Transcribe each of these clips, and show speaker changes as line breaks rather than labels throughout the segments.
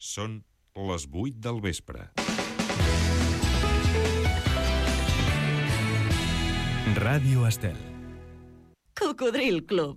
Són les 8 del vespre.
Ràdio Estel.
Cocodril Club.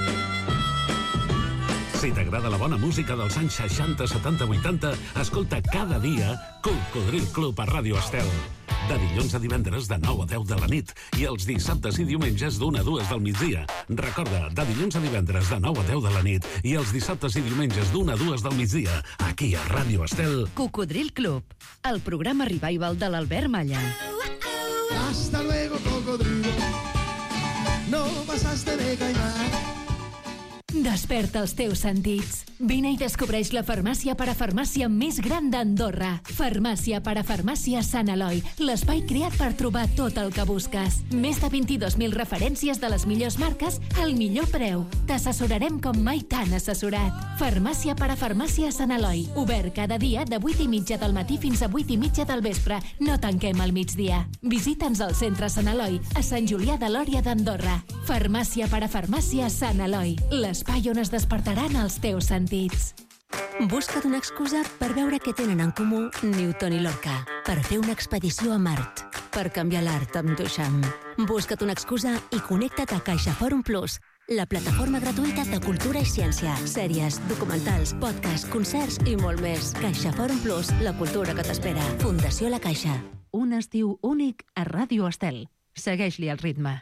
Si t'agrada la bona música dels anys 60, 70, 80, escolta cada dia Cocodril Club a Ràdio Estel. De dilluns a divendres de 9 a 10 de la nit i els dissabtes i diumenges d'1 a 2 del migdia. Recorda, de dilluns a divendres de 9 a 10 de la nit i els dissabtes i diumenges d'1 a 2 del migdia, aquí a Ràdio Estel.
Cocodril Club, el programa revival de l'Albert Malla.
Hasta luego, cocodrilo. No pasaste de caimán.
Desperta els teus sentits. Vine i descobreix la farmàcia parafarmàcia més gran d'Andorra. Farmàcia parafarmàcia Sant Eloi, l'espai creat per trobar tot el que busques. Més de 22.000 referències de les millors marques al millor preu. T'assessorarem com mai t'han assessorat. Farmàcia parafarmàcia Sant Eloi, obert cada dia de 8:30 del matí fins a 8:30 del vespre. No tanquem al migdia. Visita'ns al centre Sant Eloi, a Sant Julià de Lòria d'Andorra. Farmàcia parafarmàcia Sant Eloi, l'espai on es despertaran els teus sentits.
Busca't una excusa per veure què tenen en comú Newton i Lorca, per fer una expedició a Mart, per canviar l'art amb Duchamp. Busca't una excusa i connecta't a CaixaForum Plus, la plataforma gratuïta de cultura i ciència, sèries, documentals, podcasts, concerts i molt més. CaixaForum Plus, la cultura que t'espera. Fundació La Caixa.
Un estiu únic a Ràdio Estel. Segueix-li el ritme.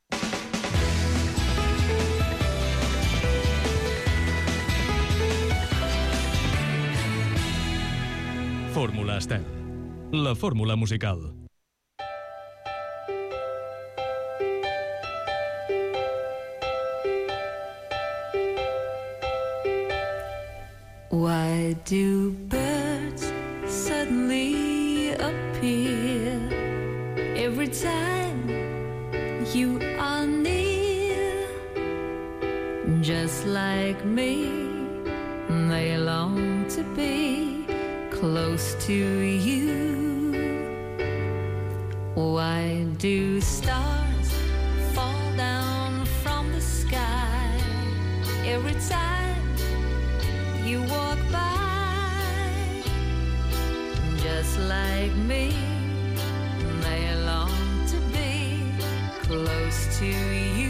Fórmula Estel. La fórmula musical.
Why do birds suddenly appear every time you are near? Just like me, they long to be close to you. Why do stars fall down from the sky every time you walk by? Just like me, they long to be close to you.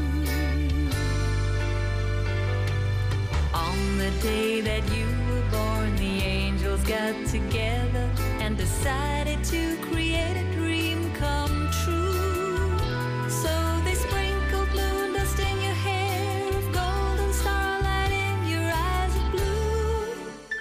On the day that you were born, the angels got together and decided to create a dream come true. So they sprinkled moon dust in your hair of gold and starlight in your eyes of blue.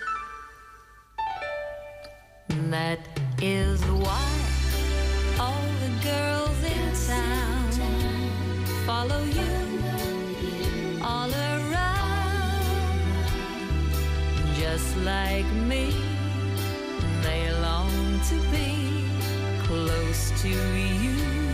That is why all the girls in town follow you all around. Just like me, they long to be close to you.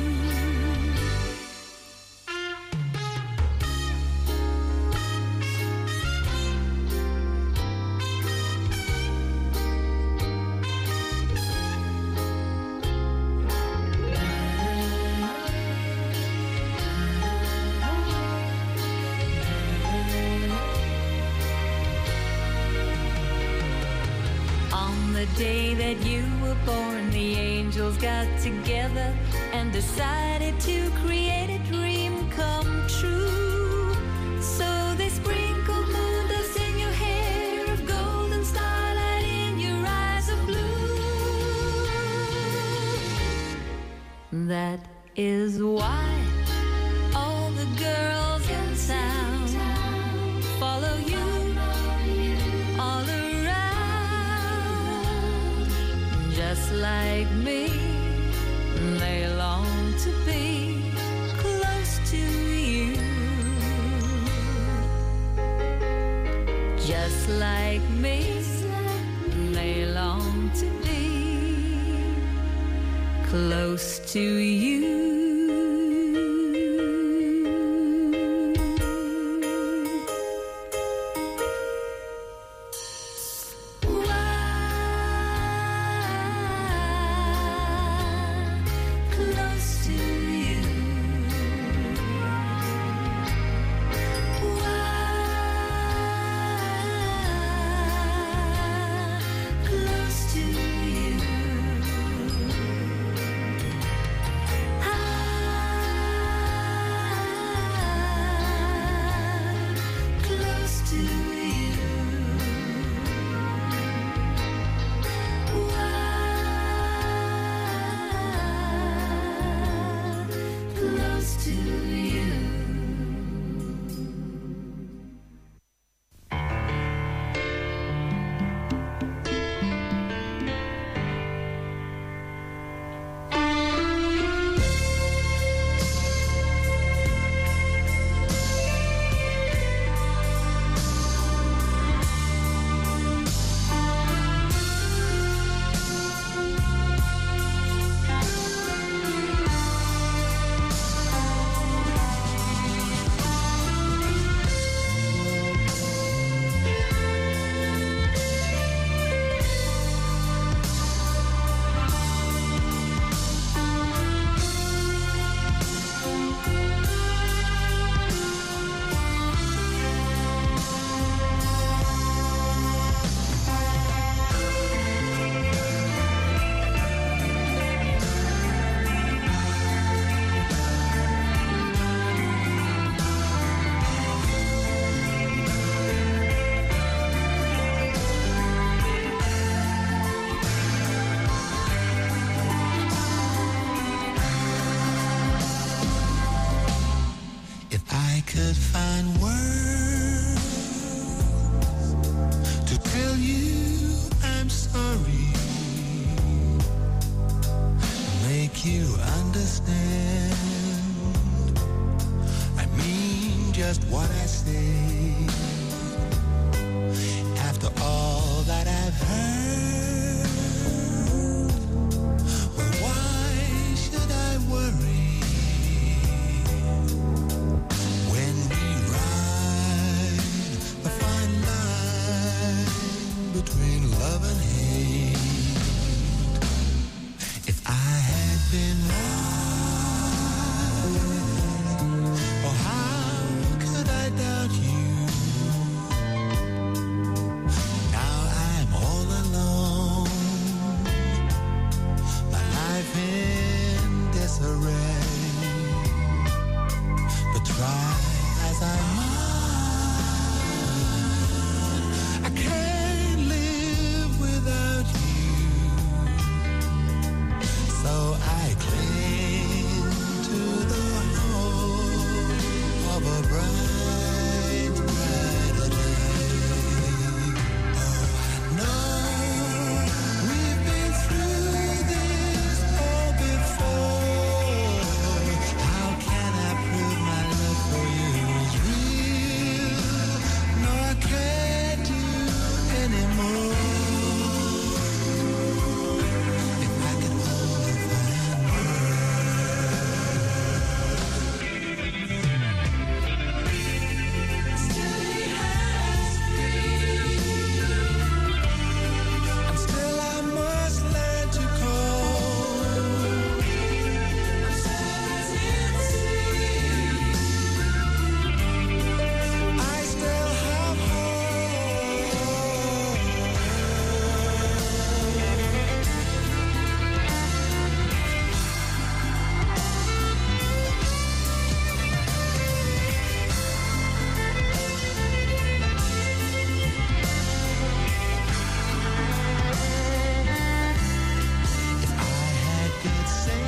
The day that you were born, the angels got together and decided to create a dream come true. So they sprinkled moon dust in your hair of gold and starlight in your eyes of blue. That is why all the girls in town follow you all around. Just like me, they long to be close to you. Just like me, they long to be close to you.
just what I say. After all that I've heard, well, why should I worry when we ride a fine line between love and hate? If I had been right, oh, how could I doubt you? Now I'm all alone, my life in disarray. But try as I might, I can't live without you. So I cling to the hope of a bright, brighter day. Oh, I know we've been through this all before. How can I prove my love for you is real? No, I can't do anymore. If I could only find and still I must learn to cope. I still have hope. If I had good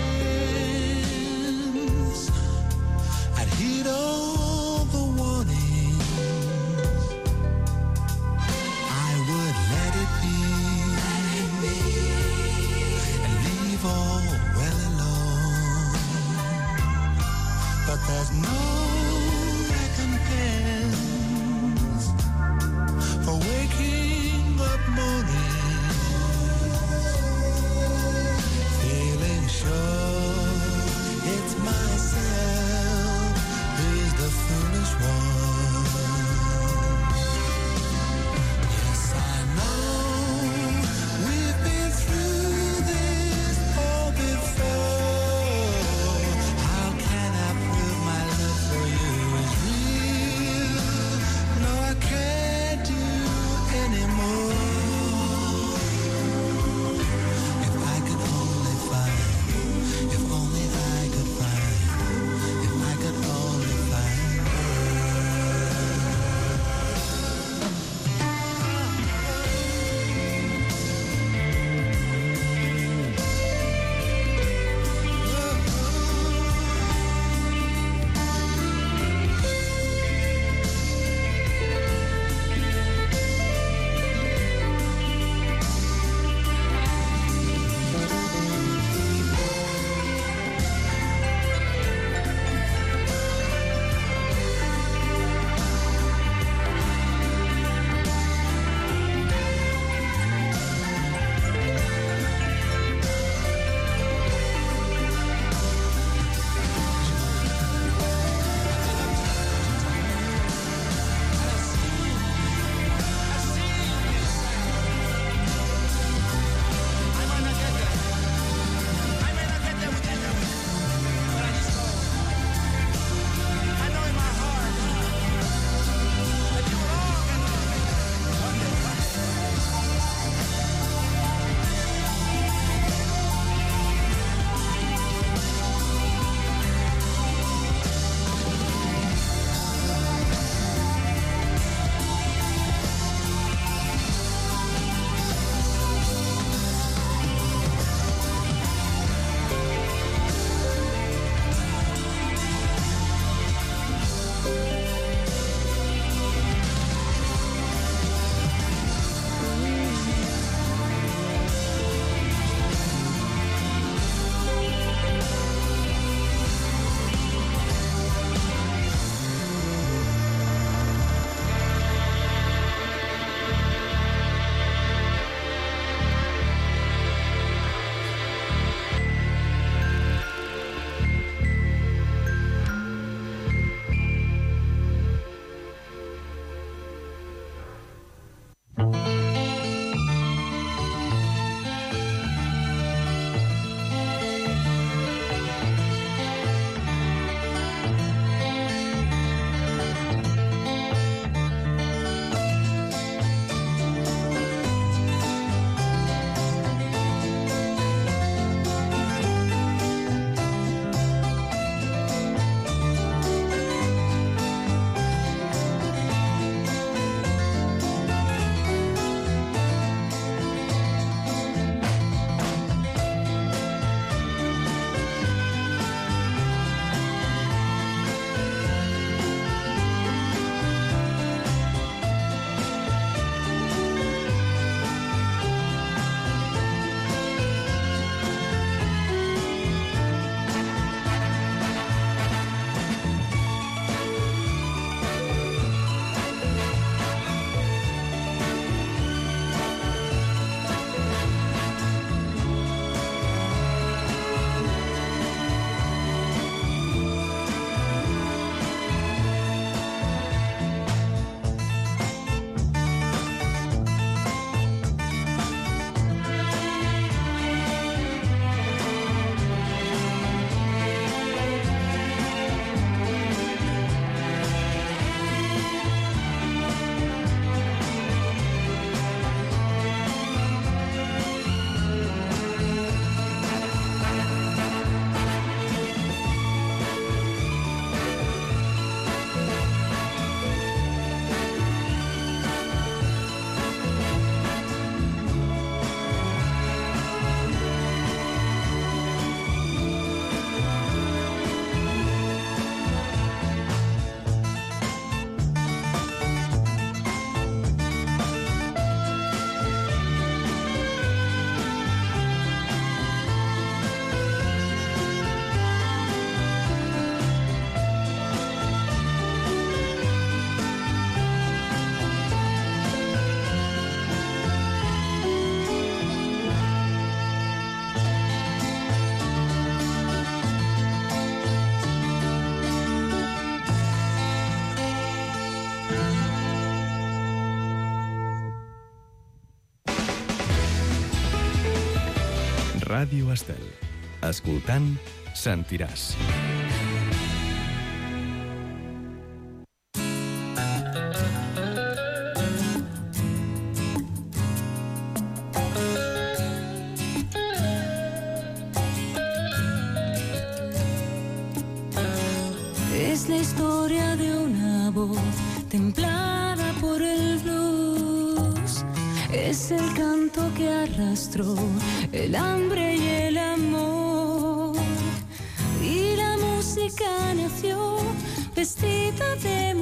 sense, I'd heed all the warnings. I would let it be and leave all well alone. But there's no recompense for waking up mornings feeling sure it's myself who's the foolish one. Yes, I know we've been through this all before. How can I prove my love for
Ràdio Estel. Escoltant, sentiràs.
Es la historia de una voz templada por el blues. Es el canto que arrastró el hambre y el amor. Y la música nació vestida de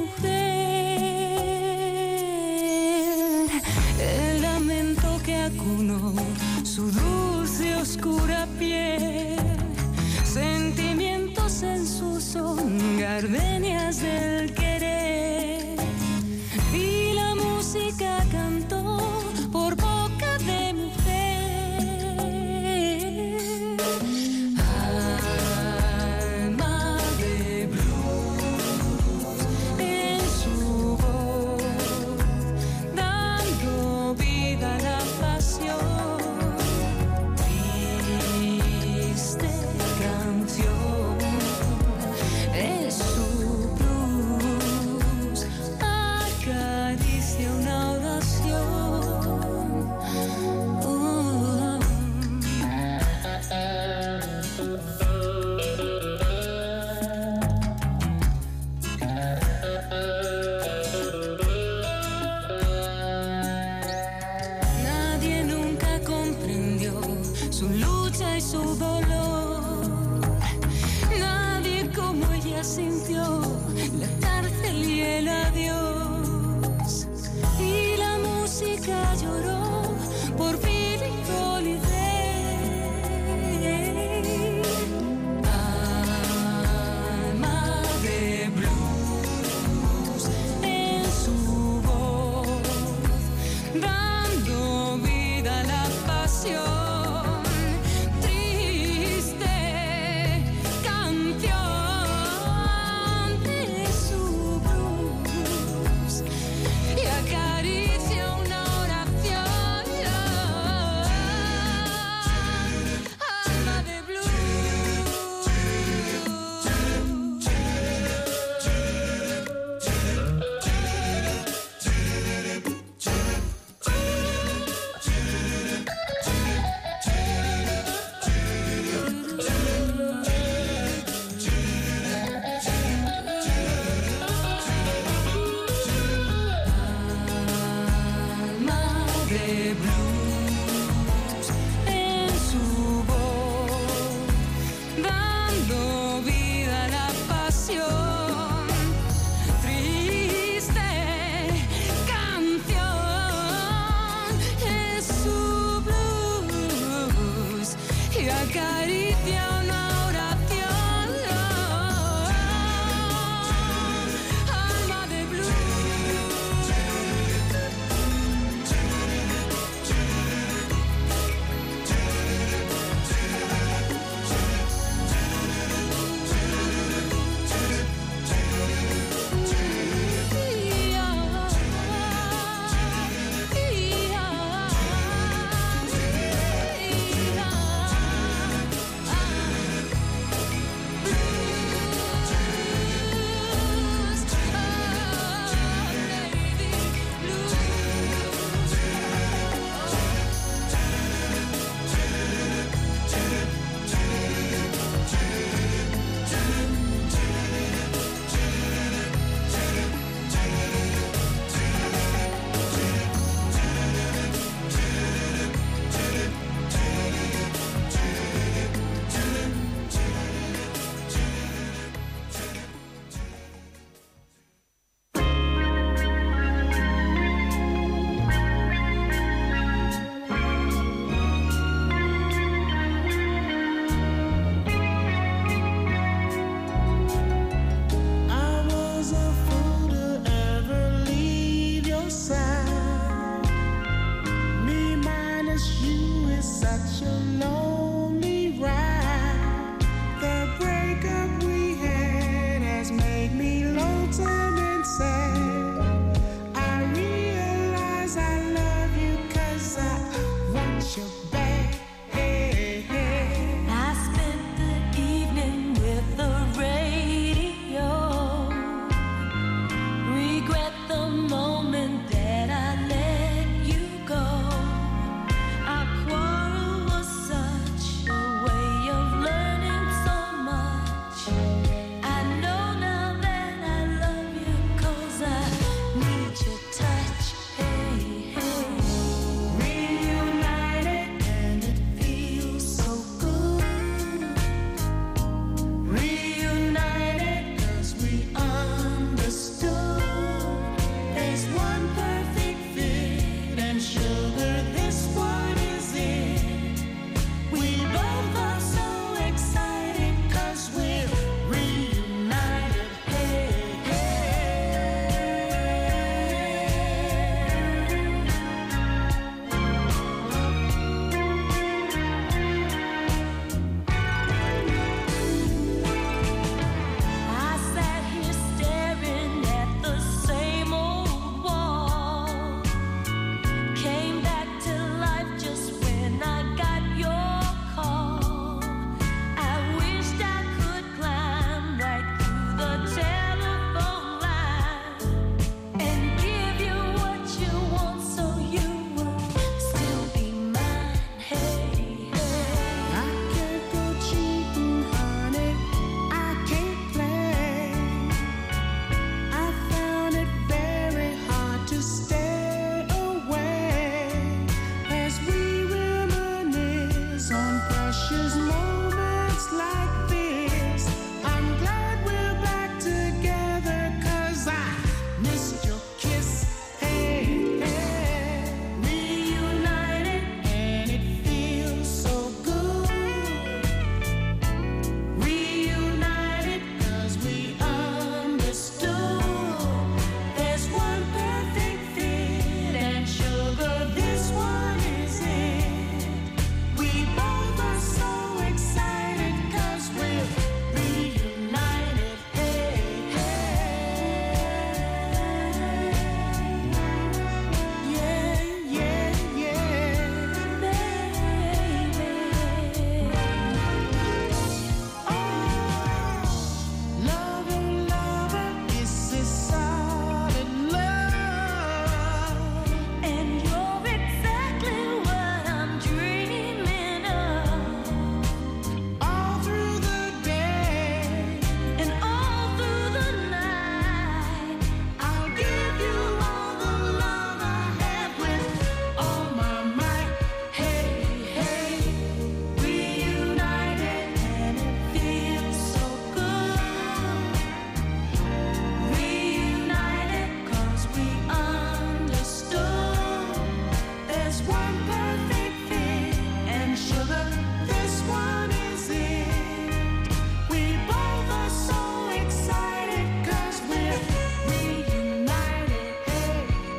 mujer. El lamento que acunó su dulce oscura piel. Sentimientos en su son, gardenias del querer. Y la música cantó por boca de mujer. Alma de blues en su voz, dando vida a la pasión. Triste canción es su blues, acaricia una oración. Nadie nunca comprendió su lucha y su dolor. Nadie como ella sintió la cárcel y el adiós. Y la música lloró por Billie Holiday. Alma de blues en su voz, dando vida a la pasión. Triste canción de su blues y acaricia una oración. Alma de blues. Alma de blues en su voz, dando vida a la pasión. Triste canción es su blues y acaricia una oración. Alma de blues. your back. Hey, hey.
precious moments like this. I'm glad we're back together, 'cause I missed your kiss. Hey, hey.
Reunited,
And it feels so good. Reunited, 'cause we understood. There's one perfect fit, and sugar, this one is it. We both are so excited, 'cause we're reunited. Hey, yeah, yeah, yeah, baby. Oh, lover, lover, this is solid love.
And you're exactly what I'm dreaming of.
All through the day,
And all through the night,
I'll give you all the love I have with all my might. Hey, hey,
reunited, and it feels so good. Reunited, 'cause we understood.
there's one perfect fit, and sugar, this one is it. We both are so excited, 'cause we're reunited. Hey,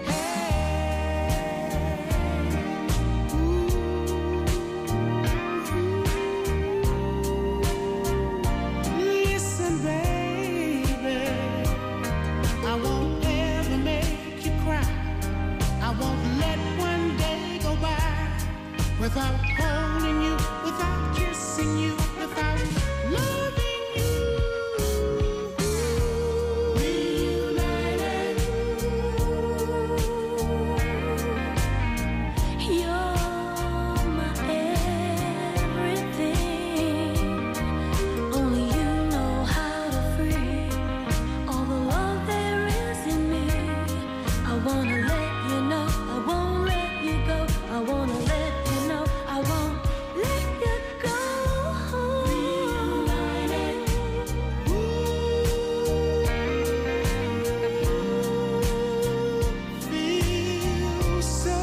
listen, baby, I won't ever make you cry. I won't let one day go by without holding you, without kissing you, without loving you. Reunited.
You're my everything. Only you know how to free all the love there is in me. I wanna let you know, I won't let you go. I wanna let you know, I won't let you go.
Reunited. Feels so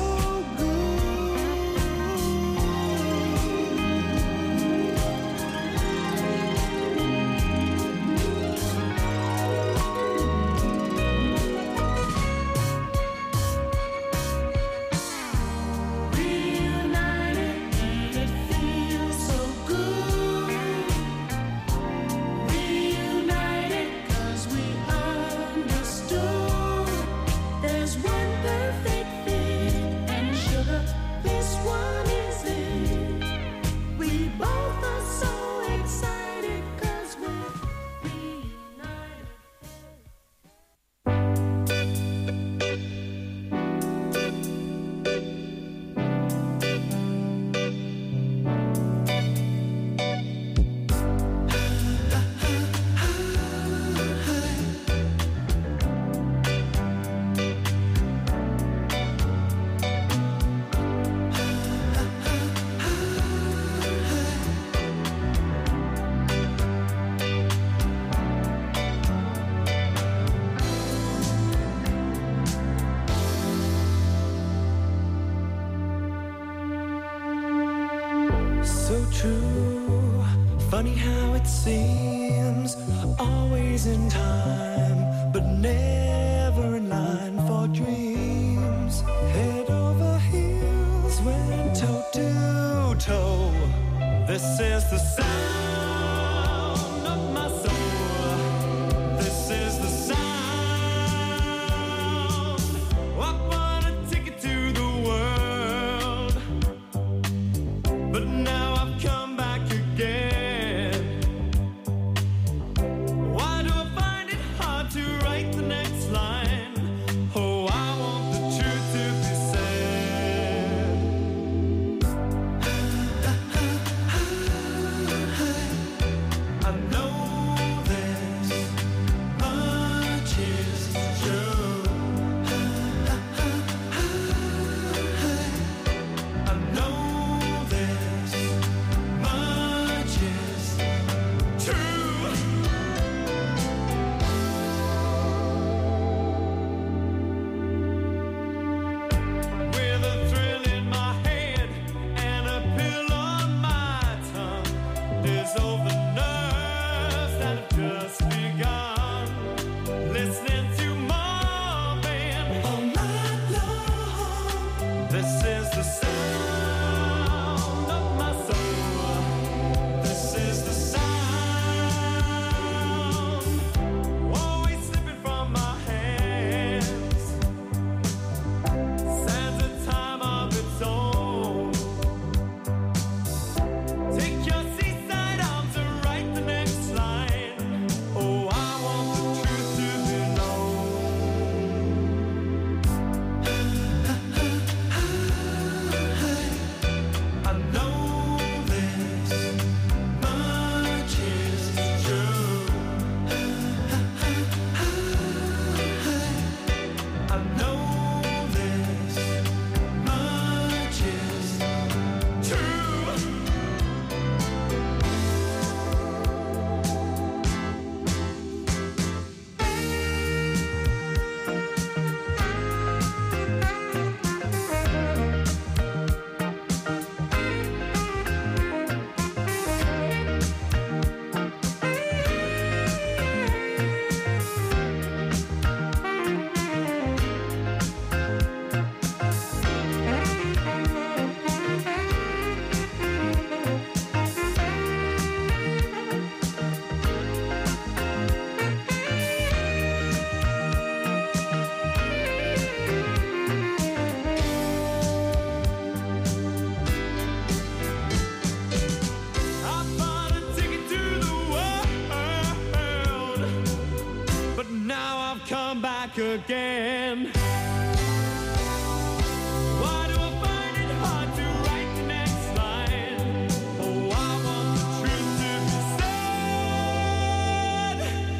reunited, and it feels so good. Reunited, 'cause we understood. There's one perfect fit, and sugar, this one is it. We both are so excited, 'cause we're reunited.
So true, funny how it seems, always in time, but never in line for dreams. Head over heels, went toe to toe. This is the sound of my soul. This is the sound. I wanna take it to the world, but now I've come back again. Why do I find it hard to write the next line? Oh, I want the truth to be said. I know this much is true. I know this back again. Why do I find it hard to write the next line? Oh, I want the truth to be said.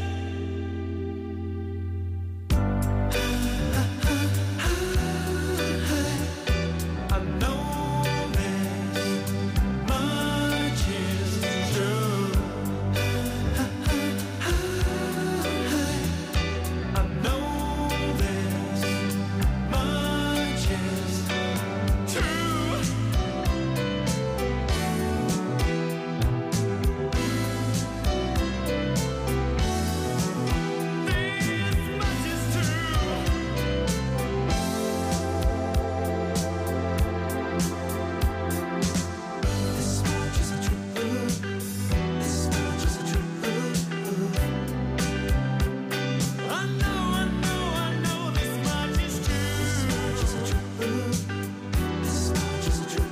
I know this much is true. I know this much is true. This much is true. This much is true. This much is true. I know this much is true. This much is true. This much is true.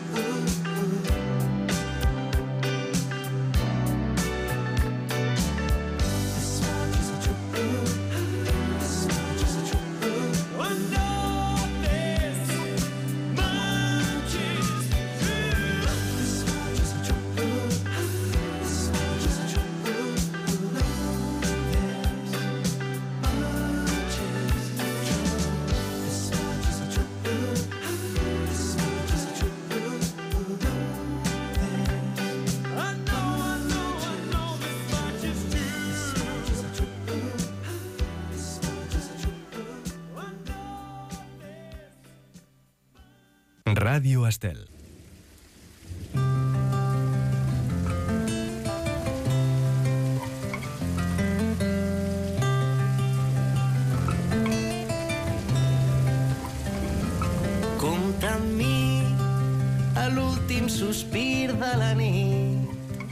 This much is true. This much is true. I know this much is true. This much is true. This much is true.
Ràdio Estel.
Compta amb mi a l'últim sospir de la nit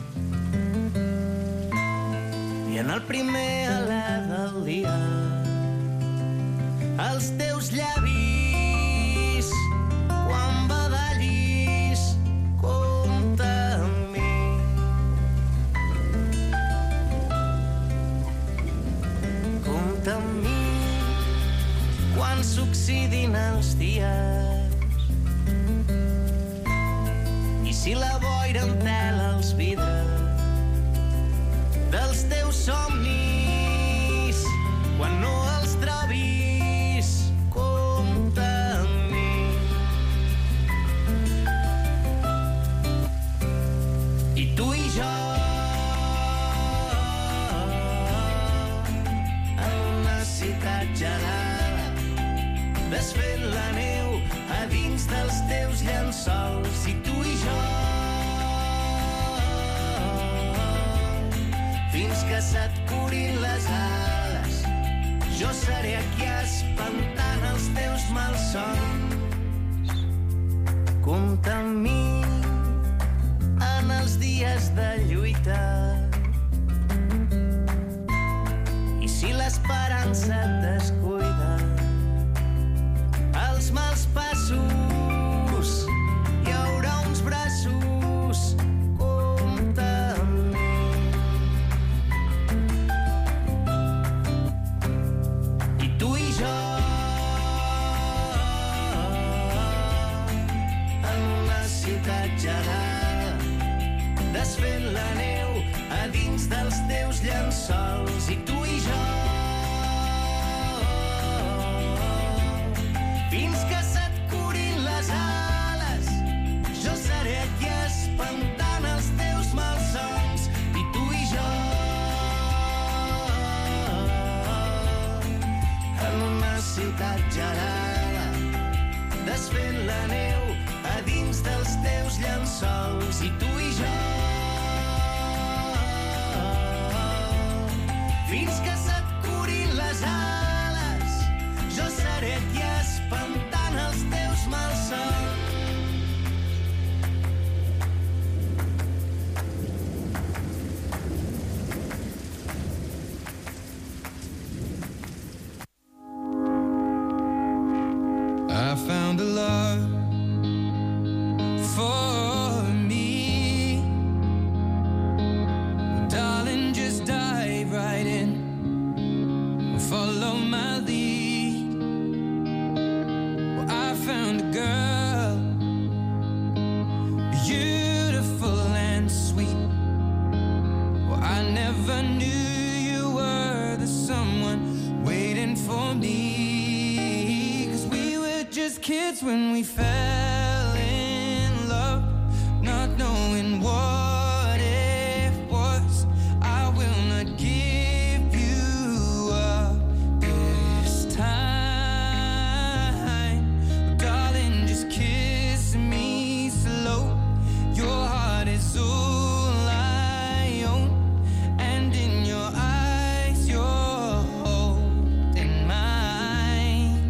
i en el primer alè del dia els teus llavis quan badallis. Compta amb mi. Compta amb mi quan s'oxidin els dies i si la boira entela els vidres dels teus somnis quan no els trobis. Compta amb mi. I tu i jo en una ciutat gelada desfent la neu a dins dels teus llençols. I tu i jo fins que se't curin les ales jo seré aquí espantant els teus malsons. Compta amb mi en els dies de lluita i si l'esperança et descuida els mals passos hi haurà uns braços. Compta amb mi. I tu i jo en una ciutat gelada desfent la neu a dins dels teus llençols. I tu i jo fins que se't curin les ales jo seré aquí espantant els teus malsons. I tu i jo en una ciutat gelada desfent la neu a dins dels teus llençols. I tu i jo fins que se't curin les ales jo seré aquí espantant els teus malsons.
I found a love for me.
kids when we fell in love, not knowing what it was. I will not give you up this time, darling, just kiss me slow. Your heart is all I own, and in your eyes you're holding mine.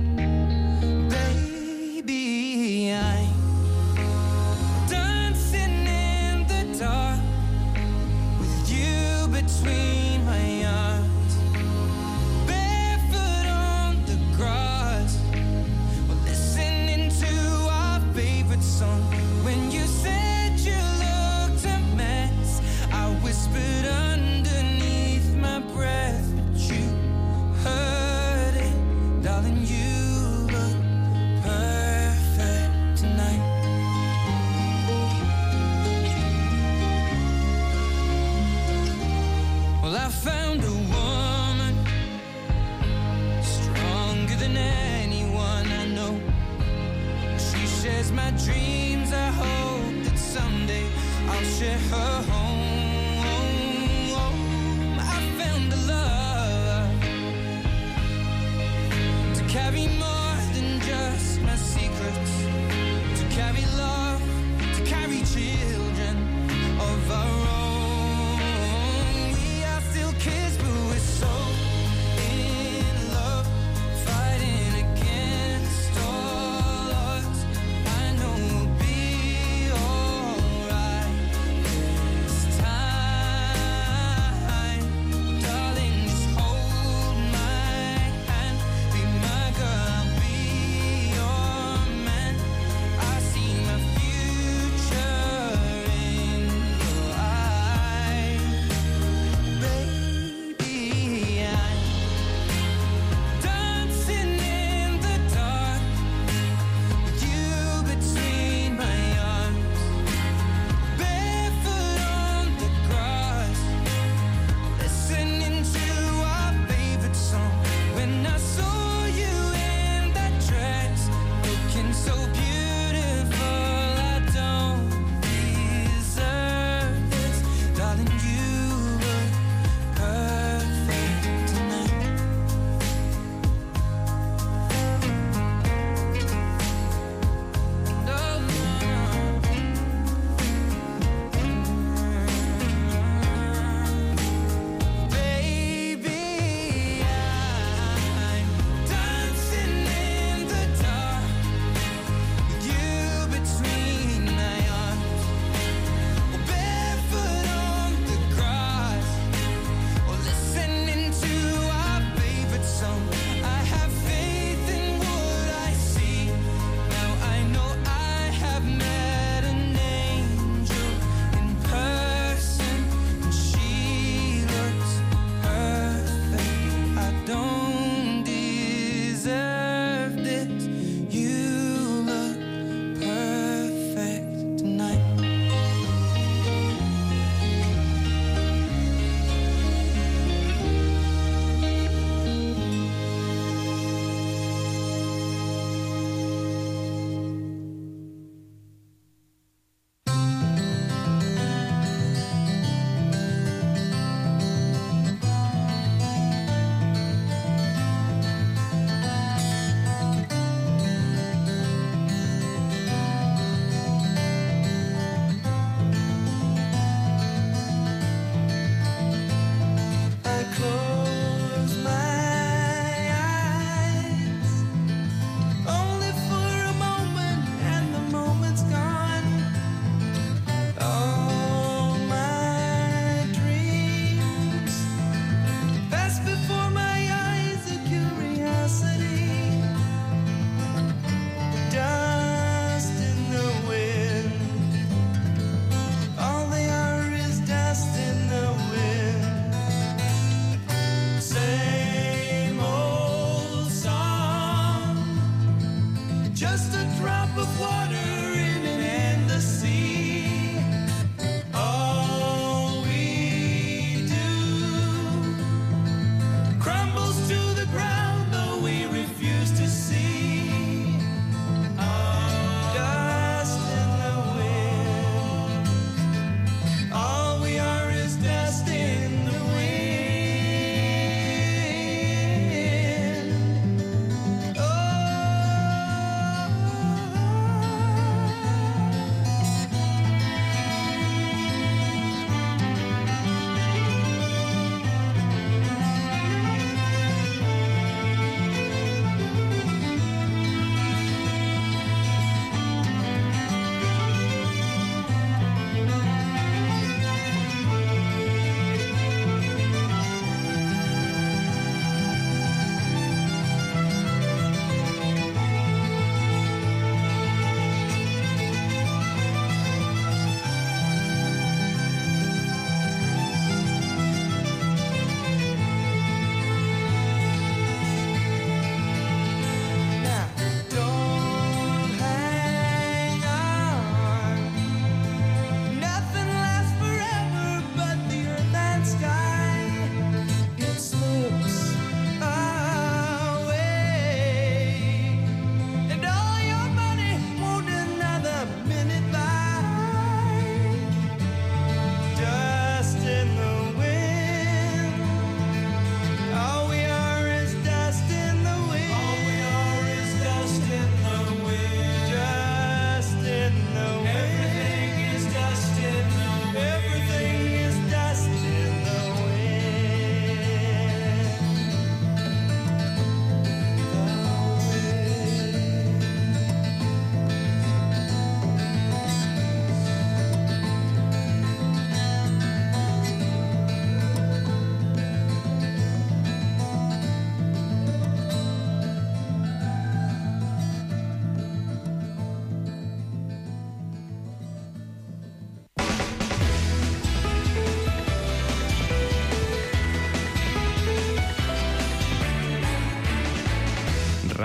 Baby, I'm dancing in the dark with you between my arms, barefoot on the grass, we're listening to our favorite song. When you said you looked a mess, I whispered underneath my breath, but you heard it, darling, you look perfect tonight. Well, I found a woman stronger than anyone I know. She shares my dreams. I hope that someday I'll share her home. I found a love to carry more than just my secrets, to carry love, to carry children of our own. We are still kids, but we're so in love, fighting against all odds. I know we'll be alright this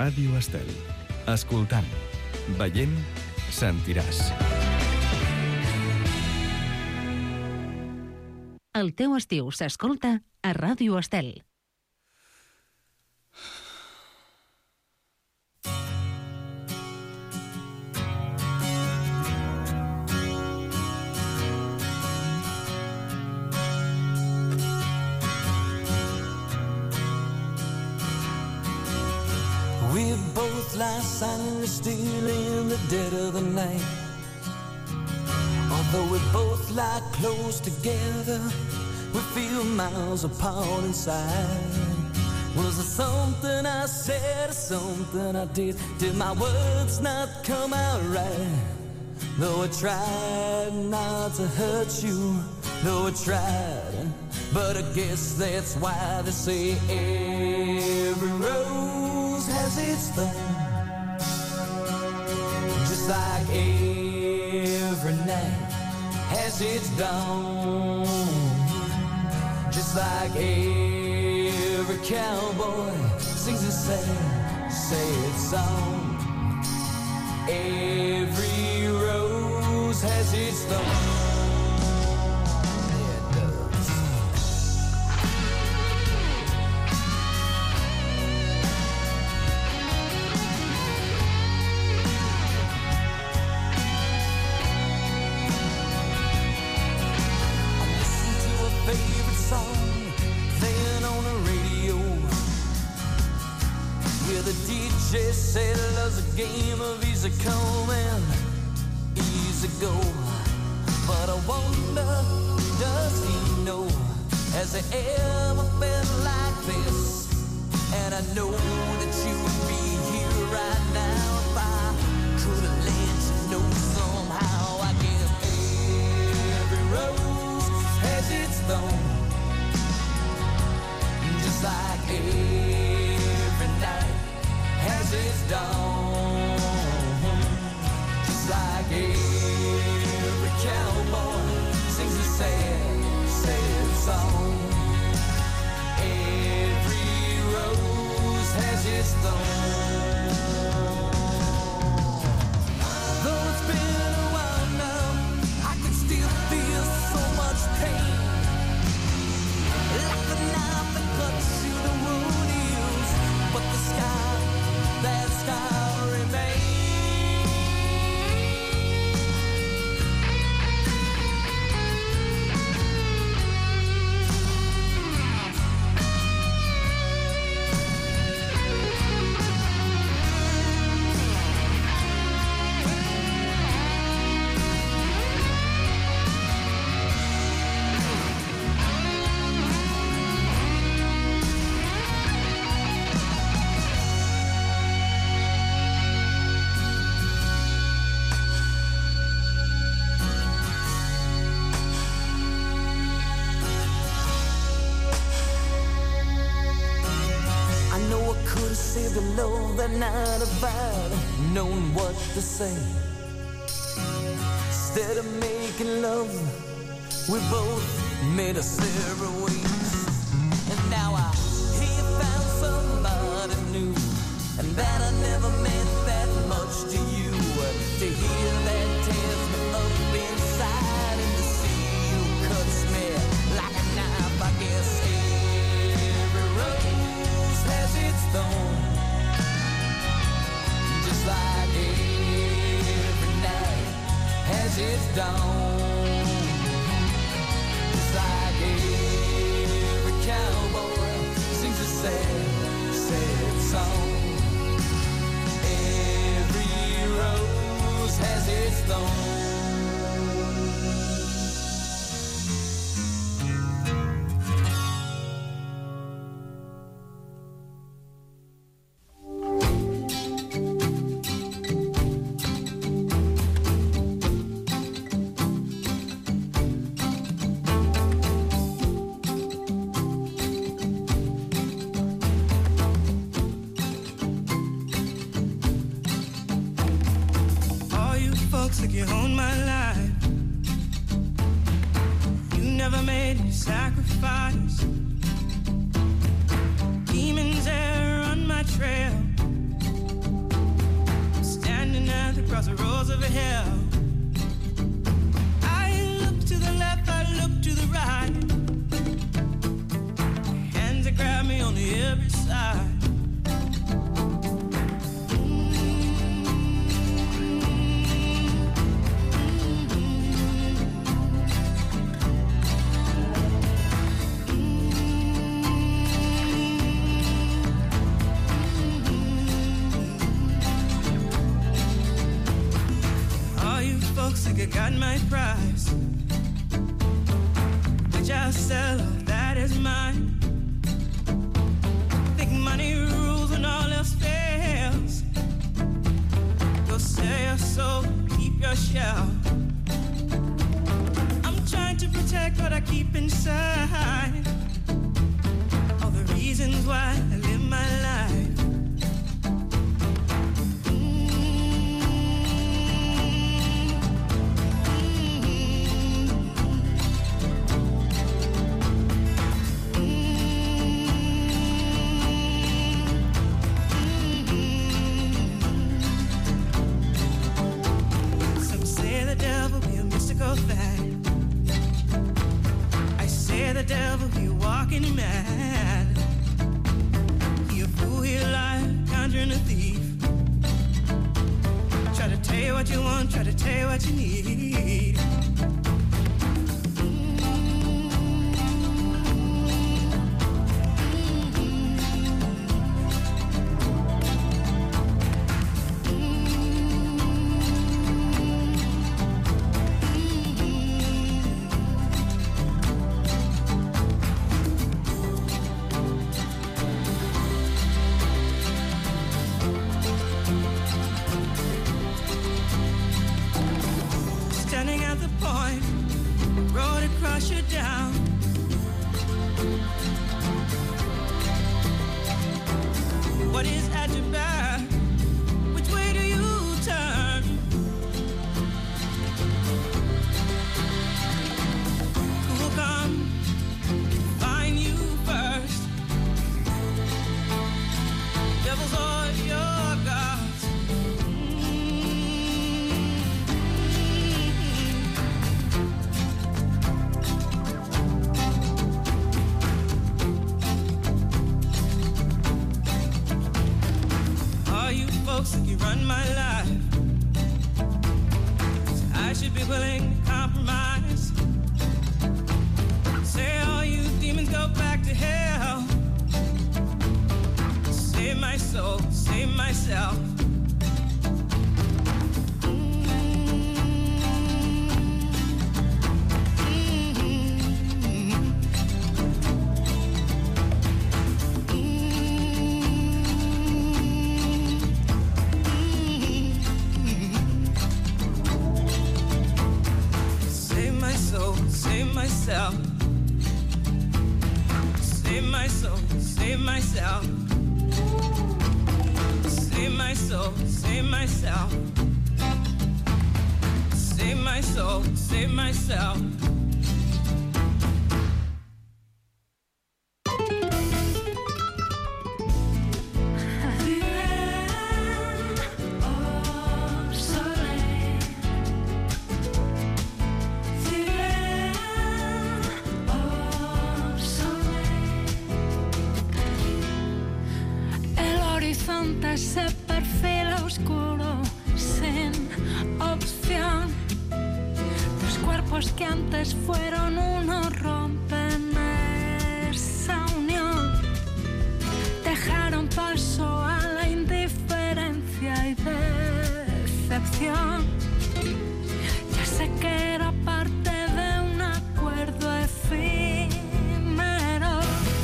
Ràdio Estel. Escoltant, veient, sentiràs.
El teu estiu s'escolta a Ràdio Estel.
We both lie silently still in the dead of the night. Although we both lie close together, we feel miles apart inside. Was it something I said or something I did? Did my words not come out right? Though I tried not to hurt you, though I tried, but I guess that's why they say every rose has its thorn. Just like every night has its dawn. Just like every cowboy sings a sad, sad song. Every rose has its thorn. DJ said love's a game of easy come and easy go. But I wonder, does he know? Has he ever felt like this? And I know that you would be here right now if I could have let you know somehow. I guess every rose has its thorn. Just like every night has its dawn. Just like every cowboy sings a sad, sad song. Every rose has its thorn. Though it's been a while now, I can still feel so much pain. Like a knife that cuts through the wound heals, but the sky, that sky remains. Saved the love that night about knowing what to say. Instead of making love, we both made us separate ways. And now I hear you found somebody new, and that I never meant that much to you. To hear that tears me up inside, and to see you cuts me like a knife. I guess every rose has its thorn. Just like every night has its dawn. Just like every cowboy sings a sad, sad song. Every rose has its thorn.
Like you own my life. You never made me sacrifice. Demons there on my trail. land across the roads of hell. I look to the left, I look to the right. Hands that grab me on the every side. Think I got my prize, which I'll sell, that is mine. Think money rules when all else fails. Go sell your soul, keep your shell. I'm trying to protect what I keep inside. All the reasons why I live my life. I say the devil, he walking mad. He a fool, he a liar, conjuring a thief. Try to tell you what you want, try to tell you what you need.
Se perfila oscuro sin opción. Los cuerpos que antes fueron uno rompen esa unión. Dejaron paso a la indiferencia y decepción. Ya sé que era parte de un acuerdo efímero.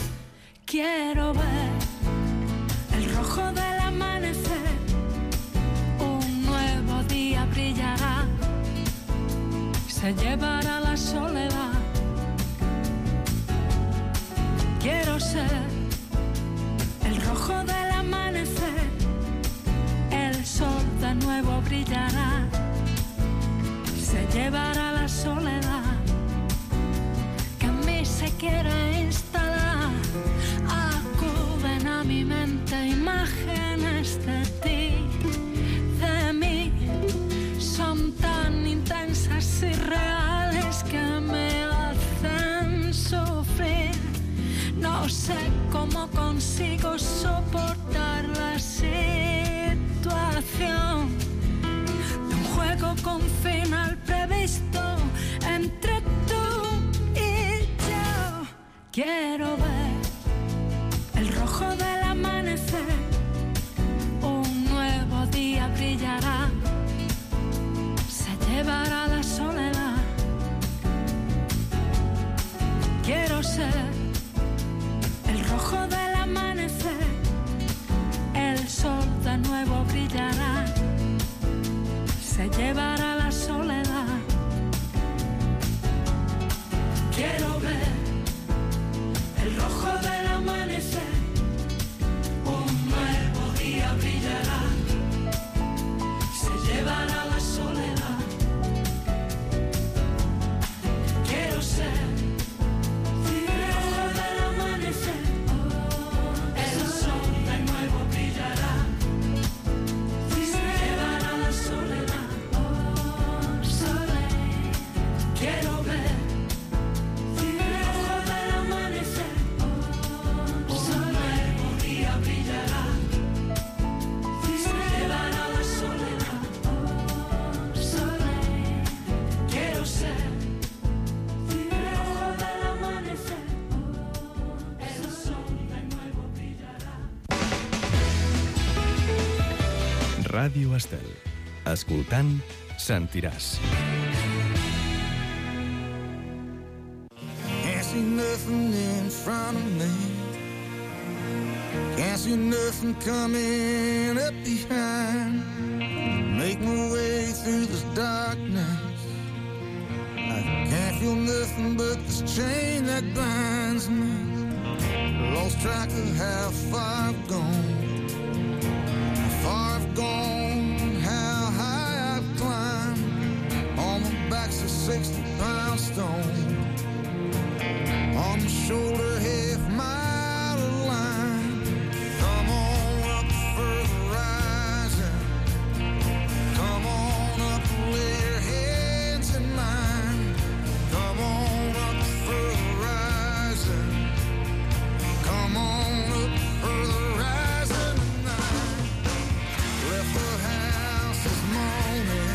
Quiero ver el rojo de se llevará la soledad. Quiero ser el rojo del amanecer. El sol de nuevo brillará. Se llevará la soledad que en mí se quiere instalar. Acuden a mi mente imágenes de ti, de mí. sé cómo consigo soportar la situación de un juego con final previsto entre tú y yo. Quiero ver el rojo del amanecer, un nuevo día brillará, se llevará la soledad. Quiero ser el rojo del amanecer, el sol de nuevo brillará, se llevará la soledad. Quiero ver el rojo del amanecer, un nuevo día brillará, se llevará la soledad. Quiero ser
Ràdio Estel. Escoltant, sentiràs.
Can't see nothing in front of me. Can't see nothing coming up behind. Make my way through this darkness. I can't feel nothing but this chain that binds me. Lost track of how far I've gone. Far I've gone, how high I've climbed. On my back's a 60-pound stone. On my shoulder, half mile of line. Come on up for the horizon. Come on up, lay your hands in mine. Come on up for the horizon. Come on up for the horizon tonight. Left the house this morning.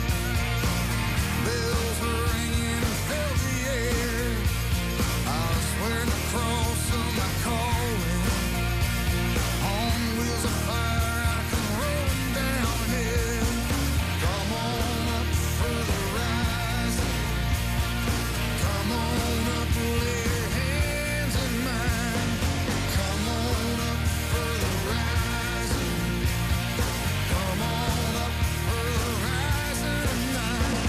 Bells were ringing and filled the air. I was wearing the cross of my calling. On wheels of fire, I come rolling downhill. Come on up for the horizon. Come on up, lay your hands in mine. Come on up for the horizon. Come on up for the horizon tonight.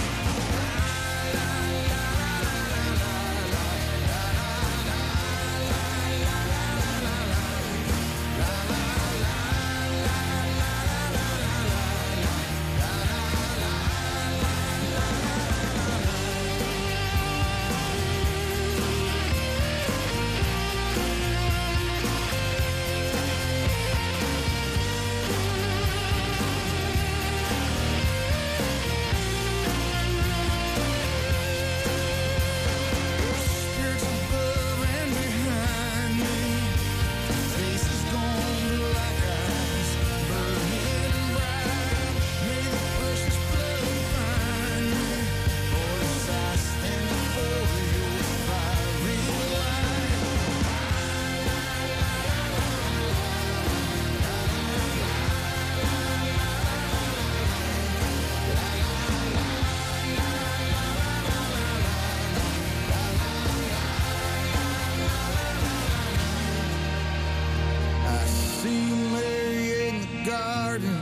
Spirits above and behind me. Faces gone like ice, burning bright. May the precious blood find me. Boys, I stand before your fiery light. I see Mary in the garden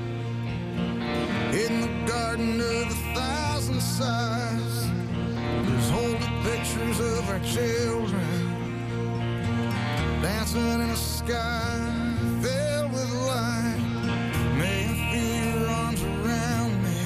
of 1,000 sighs. There's holy pictures of our children dancing in a sky filled with light. May I feel your arms around me.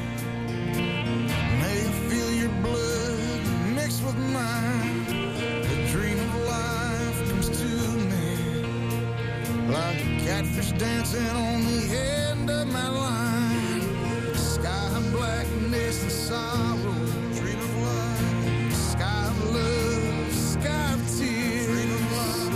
May I feel your blood mixed with mine. The dream of life comes to me like a catfish dancing on the end of my line. Sky blackness and sorrow, dream of life. Sky of love, sky of tears. Dream of life.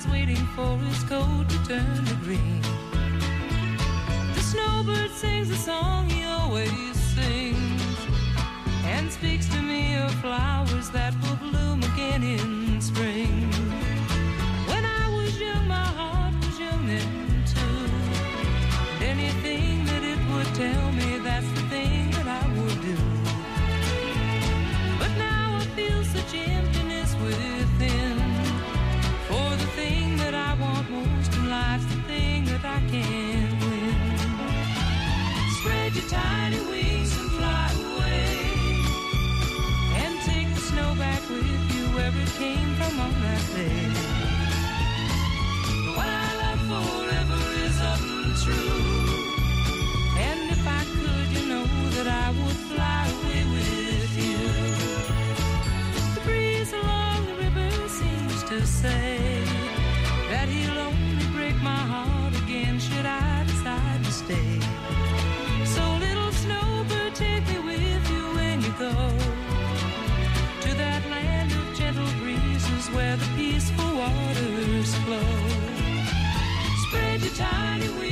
skies waiting for his coat to turn to green. The snowbird sings a song he always sings and speaks to me of flowers that will bloom again in spring. When I was young, my heart was young then too. And anything that it would tell me, that's the thing that I would do. But now I feel such emptiness within. For the thing that I want most in life's the thing that I can't win. Spread your tiny wings and fly away, and take the snow back with you where it came from on that day. What I love forever is untrue, and if I could, you know that I would fly away with you. The breeze along the river seems to say that he'll only break my heart again should I decide to stay. So little snowbird, take me with you when you go to that land of gentle breezes where the peaceful waters flow. Spread your tiny wings